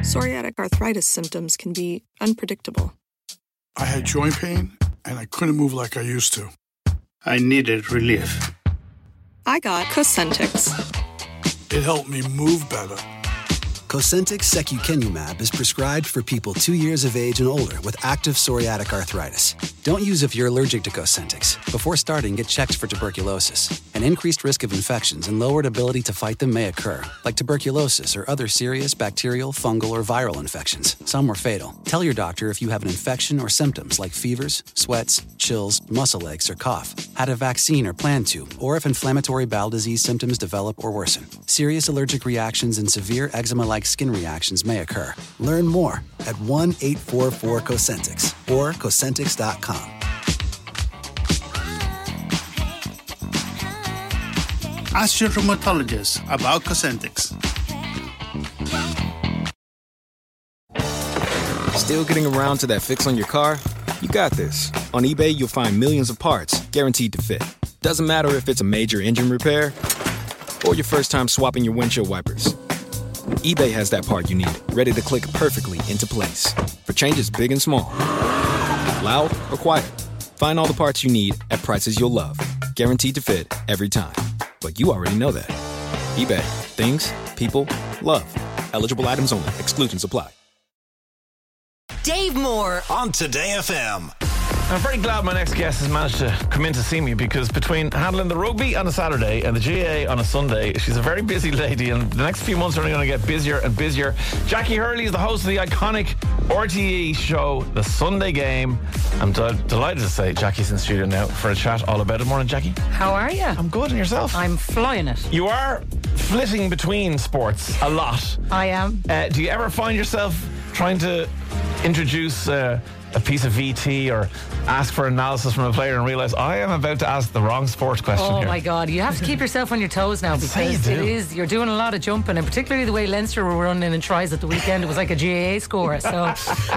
Psoriatic arthritis symptoms can be unpredictable. I had joint pain, and I couldn't move like I used to. I needed relief. I got Cosentyx. It helped me move better. Cosentyx secukinumab is prescribed for people 2 years of age and older with active psoriatic arthritis. Don't use if you're allergic to Cosentyx. Before starting, get checked for tuberculosis. An increased risk of infections and lowered ability to fight them may occur, like tuberculosis or other serious bacterial, fungal, or viral infections. Some were fatal. Tell your doctor if you have an infection or symptoms like fevers, sweats, chills, muscle aches, or cough, had a vaccine or plan to, or if inflammatory bowel disease symptoms develop or worsen. Serious allergic reactions and severe eczema-like skin reactions may occur. Learn more at 1-844-COSENTYX or Cosentyx.com. Ask your rheumatologist about Cosentyx. Still getting around to that fix on your car? You got this. On eBay, you'll find millions of parts guaranteed to fit. Doesn't matter if it's a major engine repair or your first time swapping your windshield wipers. eBay has that part you need, ready to click perfectly into place. For changes big and small. Loud or quiet. Find all the parts you need at prices you'll love. Guaranteed to fit every time. But you already know that. eBay. Things, people, love. Eligible items only. Exclusions apply. Dave Moore on Today FM. I'm very glad my next guest has managed to come in to see me, because between handling the rugby on a Saturday and the GAA on a Sunday, she's a very busy lady, and the next few months are only going to get busier and busier. Jackie Hurley is the host of the iconic RTE show, The Sunday Game. I'm delighted to say Jackie's in the studio now for a chat all about it. Morning, Jackie. How are you? I'm good, and yourself? I'm flying it. You are flitting between sports a lot. I am. Do you ever find yourself trying to introduce a piece of VT or ask for analysis from a player and realise I am about to ask the wrong sports question here? Oh my God, you have to keep yourself on your toes now, because you're doing a lot of jumping, and particularly the way Leinster were running in tries at the weekend, it was like a GAA score. So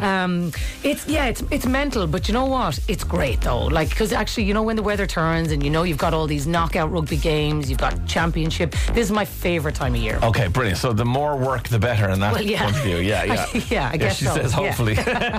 it's mental, but you know what? It's great though, like, because actually, you know, when the weather turns and you know you've got all these knockout rugby games, you've got championship, this is my favourite time of year. Okay, brilliant. So the more work the better in that point of view. Yeah, I guess she so. says hopefully.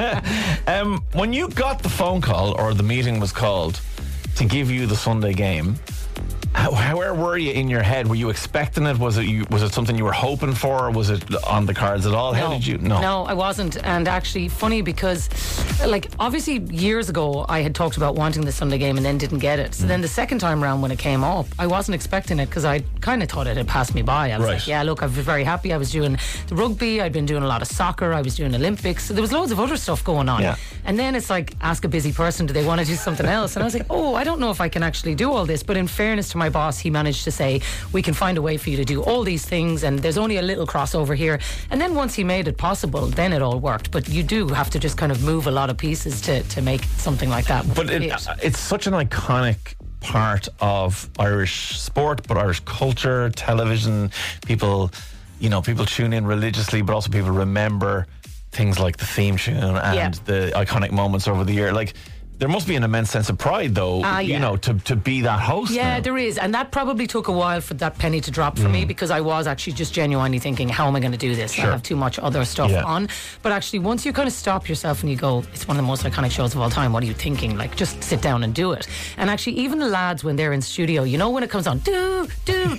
When you got the phone call, or the meeting was called to give you the Sunday Game, where were you in your head? Were you expecting it? Was it something you were hoping for, or was it on the cards at all? No. How did you? No, I wasn't. And actually, funny, because like obviously years ago I had talked about wanting the Sunday Game and then didn't get it. So then the second time around when it came up, I wasn't expecting it, because I kind of thought it had passed me by. I was like, yeah, look, I was very happy. I was doing the rugby, I'd been doing a lot of soccer, I was doing Olympics. So there was loads of other stuff going on. Yeah. And then it's like, ask a busy person, do they want to do something else? And I was like, I don't know if I can actually do all this. But in fairness to my boss, he managed to say, we can find a way for you to do all these things, and there's only a little crossover here. And then once he made it possible, then it all worked. But you do have to just kind of move a lot of pieces to make something like that. But it's such an iconic part of Irish sport, but Irish culture, television. People tune in religiously, but also people remember things like the theme tune and the iconic moments over the year. Like, there must be an immense sense of pride, though, to be that host. Yeah, now. there is. And that probably took a while for that penny to drop for me, because I was actually just genuinely thinking, how am I going to do this? Sure. I have too much other stuff on. But actually, once you kind of stop yourself and you go, it's one of the most iconic shows of all time, what are you thinking? Like, just sit down and do it. And actually, even the lads, when they're in studio, you know, when it comes on, the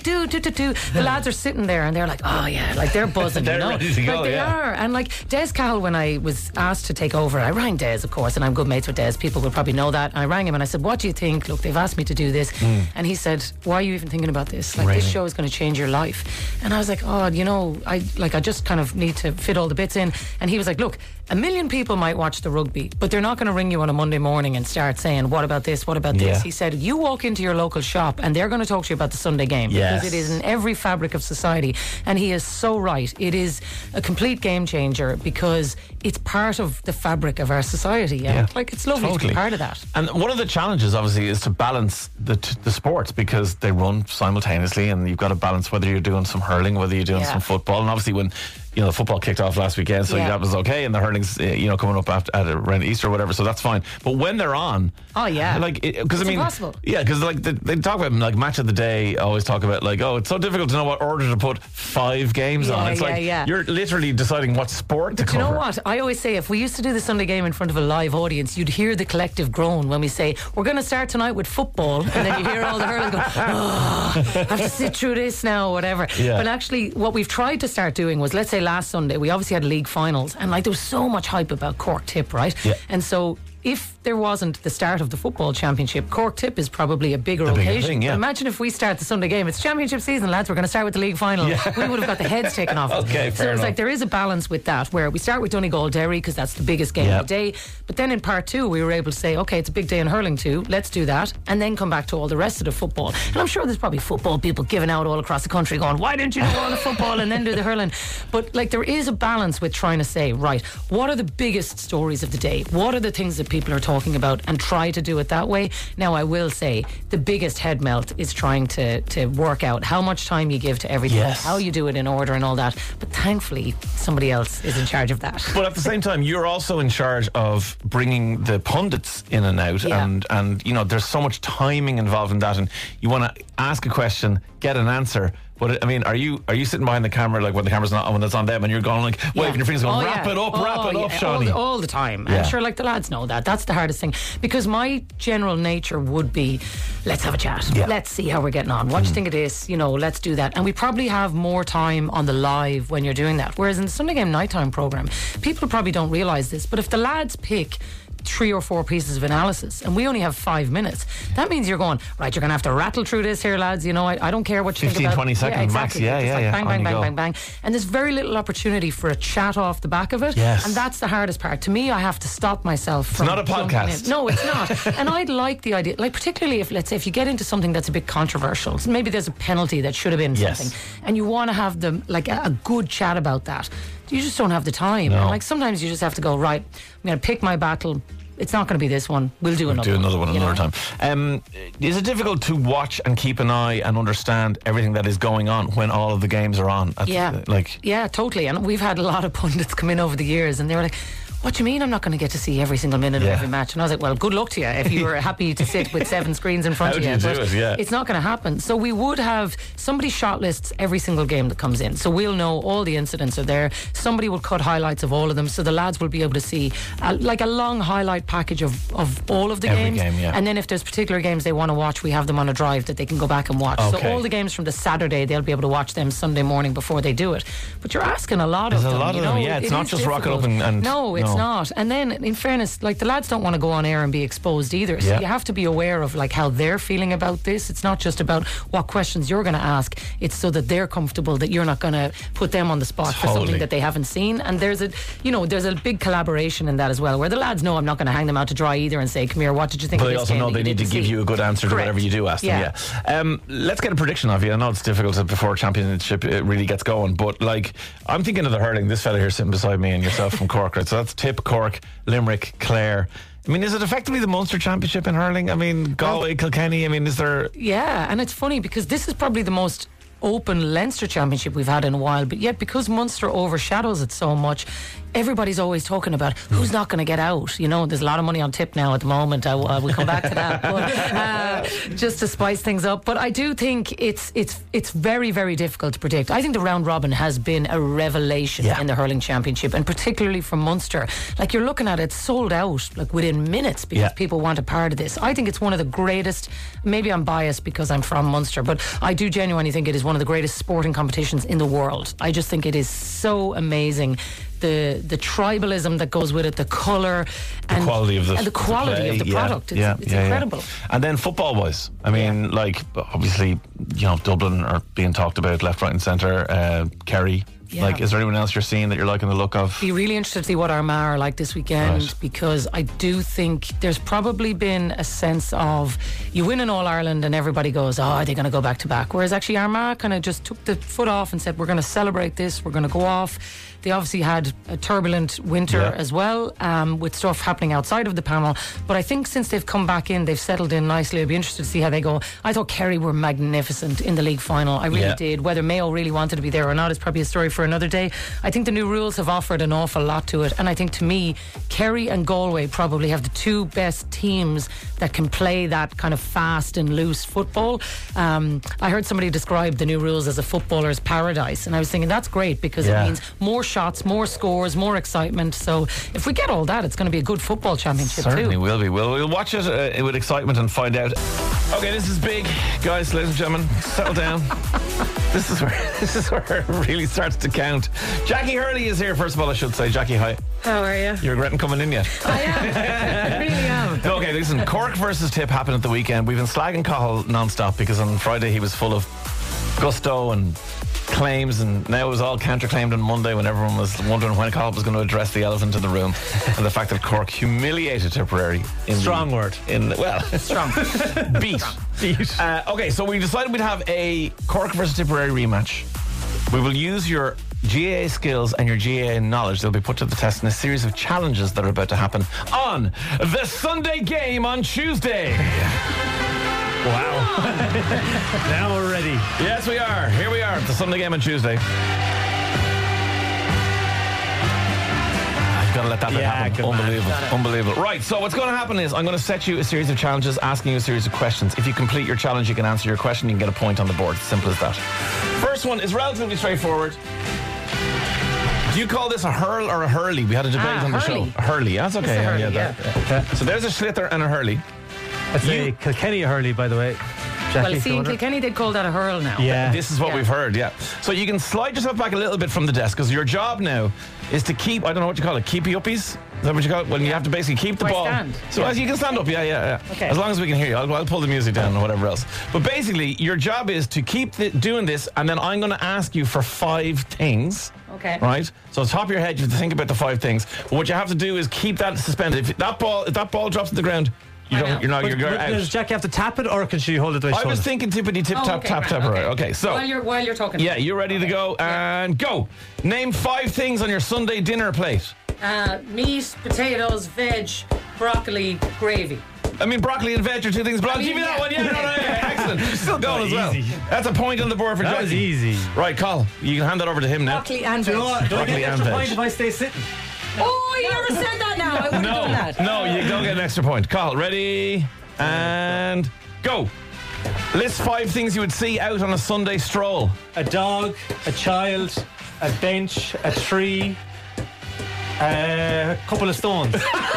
lads are sitting there and they're like, oh yeah, like they're buzzing. They're ready to go, like they are. And like Des Cahill, when I was asked to take over, I rang Des, of course, and I'm good mates with Des. People will probably know that. And I rang him and I said, what do you think? Look, they've asked me to do this. And he said, why are you even thinking about this? Like, this show is going to change your life. And I was like, I just kind of need to fit all the bits in. And he was like, look, 1 million people might watch the rugby, but they're not going to ring you on a Monday morning and start saying, what about this? What about this? He said, you walk into your local shop and they're going to talk to you about the Sunday Game, because it is in every fabric of society. And he is so right. It is a complete game changer, because it's part of the fabric of our society. And it's lovely to be part of that. And one of the challenges, obviously, is to balance the sports, because they run simultaneously, and you've got to balance whether you're doing some hurling, whether you're doing some football. And obviously when the football kicked off last weekend, so that was okay, and the hurling's coming up around Easter or whatever, so that's fine. But when they're on, because impossible. Because they talk about like match of the day. Always talk about like, it's so difficult to know what order to put 5 games on. It's you're literally deciding what sport to cover. You know what? I always say, if we used to do the Sunday game in front of a live audience, you'd hear the collective groan when we say we're going to start tonight with football, and then you hear all the hurling go, I have to sit through this now, or whatever. But actually, what we've tried to start doing was, let's say last Sunday, we obviously had league finals, and like there was so much hype about Cork Tip, right? And so if there wasn't the start of the football championship, Cork Tip is probably a bigger occasion. But imagine if we start the Sunday game. It's championship season, lads. We're going to start with the league final. We would have got the heads taken off. Okay, so it's like there is a balance with that, where we start with Donegal Derry because that's the biggest game of the day. But then in part 2, we were able to say, okay, it's a big day in hurling too. Let's do that, and then come back to all the rest of the football. And I'm sure there's probably football people giving out all across the country, going, why didn't you do all the football and then do the hurling? But like there is a balance with trying to say, right, what are the biggest stories of the day? What are the things that people are talking about? And try to do it that way. Now, I will say the biggest head melt is trying to work out how much time you give to everything, how you do it in order and all that. But thankfully, somebody else is in charge of that. But at the same time, you're also in charge of bringing the pundits in and out, and there's so much timing involved in that, and you want to ask a question, get an answer. But I mean, are you sitting behind the camera, like when the camera's not on, when it's on them, and you're going like waving your fingers, going wrap it up, Shawnee? All the time. And sure, like the lads know that. That's the hardest thing, because my general nature would be, let's have a chat. Let's see how we're getting on. What do you think of this? Let's do that. And we probably have more time on the live when you're doing that. Whereas in the Sunday Game nighttime programme, people probably don't realise this, but if the lads pick 3 or 4 pieces of analysis and we only have 5 minutes, that means you're going, right, you're going to have to rattle through this here, lads. I don't care what you 15, think about 20 seconds exactly. max. Bang. And there's very little opportunity for a chat off the back of it. And that's the hardest part. To me, I have to stop myself from... It's not a podcast. No, it's not. And I'd like the idea, like particularly if, let's say, if you get into something that's a bit controversial, so maybe there's a penalty that should have been something, and you want to have a good chat about that. You just don't have the time. And like sometimes you just have to go, right, I'm going to pick my battle. It's not going to be this one. We'll do another one another time. Is it difficult to watch and keep an eye and understand everything that is going on when all of the games are on? Yeah, totally. And we've had a lot of pundits come in over the years, and they were like, what do you mean I'm not going to get to see every single minute of every match? And I was like, well, good luck to you if you were happy to sit with 7 screens in front of you. It's not going to happen. So we would have somebody shot lists every single game that comes in. So we'll know all the incidents are there. Somebody will cut highlights of all of them, so the lads will be able to see a long highlight package of all of the every games. Game, and then if there's particular games they want to watch, we have them on a drive that they can go back and watch. Okay. So all the games from the Saturday, they'll be able to watch them Sunday morning before they do it. But you're asking a lot of them. There's a lot of them, It's not just rocket up and... No, it's not. And then in fairness, like the lads don't want to go on air and be exposed either, so you have to be aware of like how they're feeling about this. It's not just about what questions you're going to ask, it's so that they're comfortable that you're not going to put them on the spot for something that they haven't seen. And there's a big collaboration in that as well, where the lads know I'm not going to hang them out to dry either and say, come here, what did you think of this game? But they also know they need to give you a good answer to whatever you do ask them. Let's get a prediction of you. I know it's difficult before championship it really gets going, but like I'm thinking of the hurling, this fella here sitting beside me and yourself from Cork, right? So that's Tip, Cork, Limerick, Clare. I mean, is it effectively the Munster Championship in hurling? I mean, Galway, Kilkenny, I mean, is there... Yeah, and it's funny because this is probably the most open Leinster Championship we've had in a while, but yet because Munster overshadows it so much, everybody's always talking about who's not going to get out. There's a lot of money on Tip now at the moment. We'll come back to that, but just to spice things up. But I do think it's very, very difficult to predict. I think the round robin has been a revelation in the hurling championship, and particularly from Munster. Like you're looking at it sold out like within minutes because people want a part of this. I think it's one of the greatest. Maybe I'm biased because I'm from Munster, but I do genuinely think it is one of the greatest sporting competitions in the world. I just think it is so amazing. The tribalism that goes with it, the colour and the quality of the product. It's incredible. And then football wise, I mean, like obviously, Dublin are being talked about left, right and centre. Kerry. Like, is there anyone else you're seeing that you're liking the look of? Be really interested to see what Armagh are like this weekend, because I do think there's probably been a sense of you win in All Ireland and everybody goes, are they going to go back to back? Whereas actually Armagh kind of just took the foot off and said, we're going to celebrate this, we're going to go off. They obviously had a turbulent winter as well, with stuff happening outside of the panel. But I think since they've come back in, they've settled in nicely. I'd be interested to see how they go. I thought Kerry were magnificent in the league final. I really did. Whether Mayo really wanted to be there or not is probably a story for another day. I think the new rules have offered an awful lot to it. And I think, to me, Kerry and Galway probably have the two best teams that can play that kind of fast and loose football. I heard somebody describe the new rules as a footballer's paradise, and I was thinking that's great because it means more shots, more scores, more excitement. So if we get all that, it's going to be a good football championship. Certainly too. will be. We'll watch it with excitement and find out. Okay, this is big, guys, ladies and gentlemen. Settle down. This is where it really starts to count. Jackie Hurley is here. First of all, I should say, Jackie, hi. How are you? You're regretting coming in yet? I am. I really am. Okay, listen, Cork versus Tip happened at the weekend. We've been slagging Cahill non-stop because on Friday he was full of gusto and claims, and now it was all counterclaimed on Monday when everyone was wondering when Cahill was going to address the elephant in the room and the fact that Cork humiliated Tipperary. Strong word. Strong. Beat. Okay, so we decided we'd have a Cork versus Tipperary rematch. We will use your GAA skills and your GAA knowledge. They'll be put to the test in a series of challenges that are about to happen on the Sunday game on Tuesday. Wow. Now we're ready. Yes, we are. Here we are. The Sunday game on Tuesday. I've got to let that bit happen. Unbelievable. Right, so what's going to happen is I'm going to set you a series of challenges, asking you a series of questions. If you complete your challenge, you can answer your question. You can get a point on the board. Simple as that. First one is relatively straightforward. Do you call this a hurl or a hurley? We had a debate on the show. A hurley. That's okay. Hurley, So there's a sliotar and a hurley. I'd say Kilkenny Hurley, by the way. Jackie, well, see, in Kilkenny they'd call that a hurl now. Yeah. This is what we've heard, So you can slide yourself back a little bit from the desk because your job now is to keep, I don't know what you call it, keepy-uppies? Is that what you call it? When you have to basically keep the ball. Stand? So as you can stand up, yeah. Okay. As long as we can hear you. I'll pull the music down or whatever else. But basically, your job is to keep doing this, and then I'm going to ask you for 5 things. Okay. Right? So top of your head, you have to think about the 5 things. But what you have to do is keep that suspended. If that ball drops to the ground, you're out. Does Jackie have to tap it, or can she hold it by I was thinking tippity tip tap tap tap. Right. Okay. So while you're talking. Yeah, you're ready to go and go. Name 5 things on your Sunday dinner plate. Meat, potatoes, veg, broccoli, gravy. I mean, broccoli and veg are 2 things, but I'll give you that one. Yeah, excellent. Still going as well. That's a point on the board for Jackie. That was easy. Right, Carl, you can hand that over to him now. Broccoli and veg. Do I get an extra point if I stay sitting? Oh, you never said that now. I wouldn't have done that. No, you don't get an extra point. Carl, ready? And go. List 5 things you would see out on a Sunday stroll. A dog, a child, a bench, a tree, a couple of stones.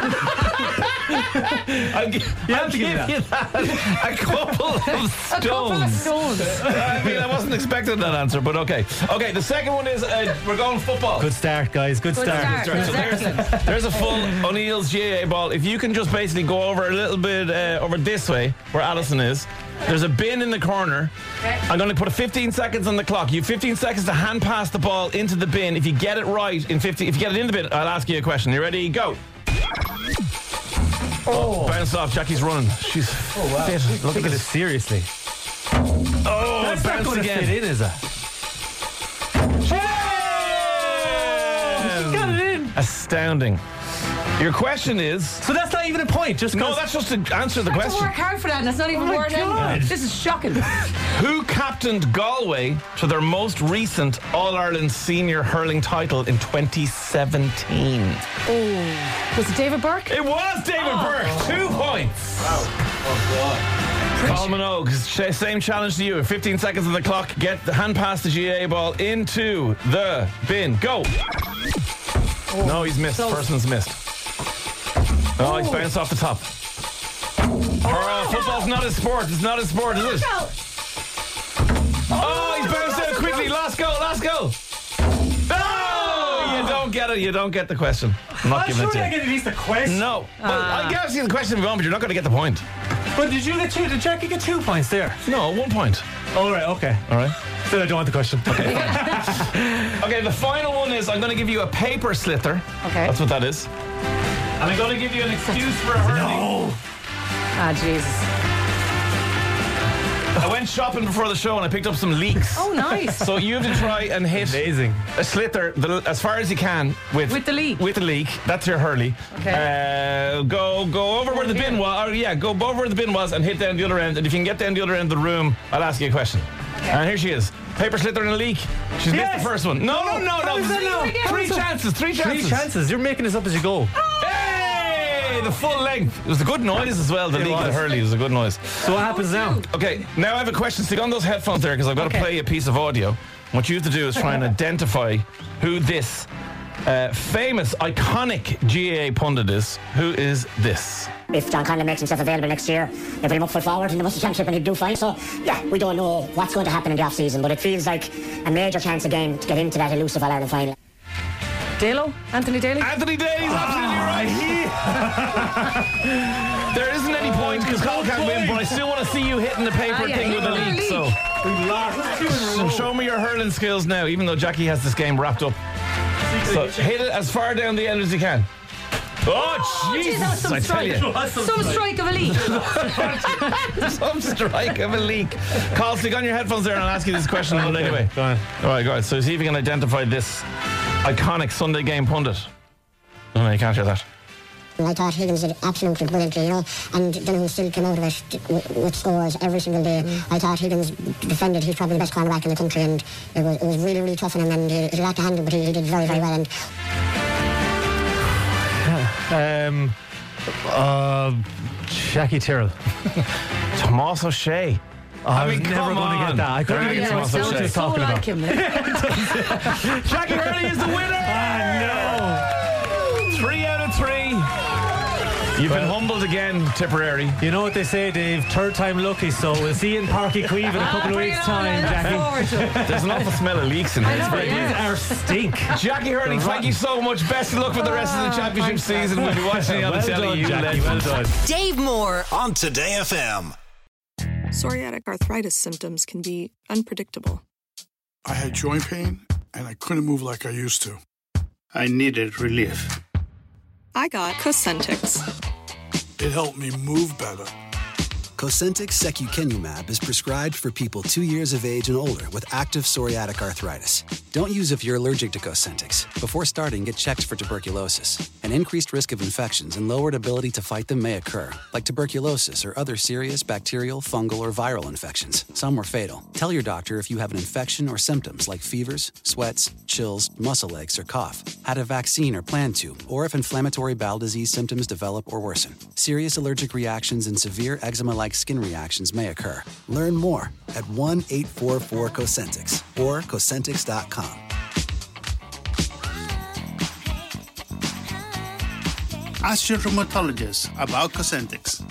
I'll give you that. A couple of stones. A couple of stones. I mean, I wasn't expecting that answer, but okay. Okay, the second one is we're going football. Good start, guys. Good start. So there's a full O'Neill's GAA ball. If you can just basically go over a little bit over this way, where Alison is, there's a bin in the corner. Okay. I'm going to put 15 seconds on the clock. You have 15 seconds to hand pass the ball into the bin. If you get it right in 50, if you get it in the bin, I'll ask you a question. You ready? Go. Bounce off. Jackie's running. She's fit. Look at this seriously. Oh, That's it not bounced going to again. fit in, is it? She got it in. Astounding. Your question is... So that's not even a point. Just No, that's just to answer the I have to question. work hard for that, and it's not even my worth God. it. This is shocking. Who captained Galway to their most recent All-Ireland senior hurling title in 2017? Was it David Burke? It was David Burke. 2 points. Colin Minogue, same challenge to you. 15 seconds on the clock. Get the hand pass the GAA ball into the bin. Go. No, he's missed. First one's missed. Oh, he's bounced off the top. Football's not a sport. It's not a sport, is it? Oh, he's bounced out quickly. Last go. Oh, you don't get it. You don't get the question. I'm not giving it to you. I get at least a question. No. Well, I guess you the question if you want, but you're not going to get the point. But did Jackie get 2 points there? No, 1 point. All right, okay. All right. Then I don't want the question. Okay, fine. Okay, the final one is I'm going to give you a paper sliotar. Okay. That's what that is. And I'm going to give you an excuse for a hurling. No. Ah, Jesus. I went shopping before the show and I picked up some leeks. Oh, nice. So you have to try and hit Amazing. a slither as far as you can with the leek. With the leek. That's your hurley. Okay. Go over where the bin was. Go over where the bin was and hit down the other end. And if you can get down the other end of the room, I'll ask you a question. Okay. And here she is. Paper, slither, and a leek. She's missed the first one. No. Three chances. Three chances. You're making this up as you go. Hey, the full length. It was a good noise as well. The leek and the hurley was a good noise. So what happens now? Okay, now I have a question. Stick on those headphones there because I've got to play a piece of audio. What you have to do is try and identify who this famous, iconic GAA pundit is. Who is this? If John Conlon makes himself available next year, they put him up full forward in the Munster Championship and he'd do fine. So, yeah, we don't know what's going to happen in the off-season, but it feels like a major chance again to get into that elusive All-Ireland final. Dalo? Anthony Daly? Anthony Daly's absolutely right. There isn't any point because Carl can't win, but I still want to see you hitting the paper thing with the leek. So, show me your hurling skills now, even though Jackie has this game wrapped up. So, hit it as far down the end as you can. Oh, Jesus, I tell you. Some strike of a leak. Some strike of a leak. Carl, stick on your headphones there and I'll ask you this question anyway. Go on. All right. So see if you can identify this iconic Sunday game pundit. Oh, no, you can't hear that. I thought Higgins did absolutely brilliantly, and Donoghue still came out of it with scores every single day. I thought Higgins defended. He's probably the best cornerback in the country, and it was really, really tough on him, and he had a lot to handle, but he did very, very well. And Jackie Tyrrell. Tomas O'Shea. I was never going to get that. I couldn't even guess what he was talking about. Jackie Hurley is the winner! No! 3 out of 3. You've been humbled again, Tipperary. You know what they say, Dave? Third time lucky, so we'll see you in Parky Queeve in a couple of weeks' time, Jackie. There's an awful smell of leeks in here. These are stink. Jackie Hurley, thank you so much. Best of luck for the rest of the championship season. We'll be watching you on the telly. Well done. Dave Moore on Today FM. Psoriatic arthritis symptoms can be unpredictable. I had joint pain, and I couldn't move like I used to. I needed relief. I got Cosentix. It helped me move better. Cosentix secukinumab is prescribed for people 2 years of age and older with active psoriatic arthritis. Don't use if you're allergic to Cosentix. Before starting, get checked for tuberculosis. An increased risk of infections and lowered ability to fight them may occur, like tuberculosis or other serious bacterial, fungal, or viral infections. Some were fatal. Tell your doctor if you have an infection or symptoms like fevers, sweats, chills, muscle aches, or cough, had a vaccine or plan to, or if inflammatory bowel disease symptoms develop or worsen. Serious allergic reactions and severe eczema-like skin reactions may occur. Learn more at 1-844-COSENTIX or Cosentix.com. Ask your rheumatologist about Cosentix.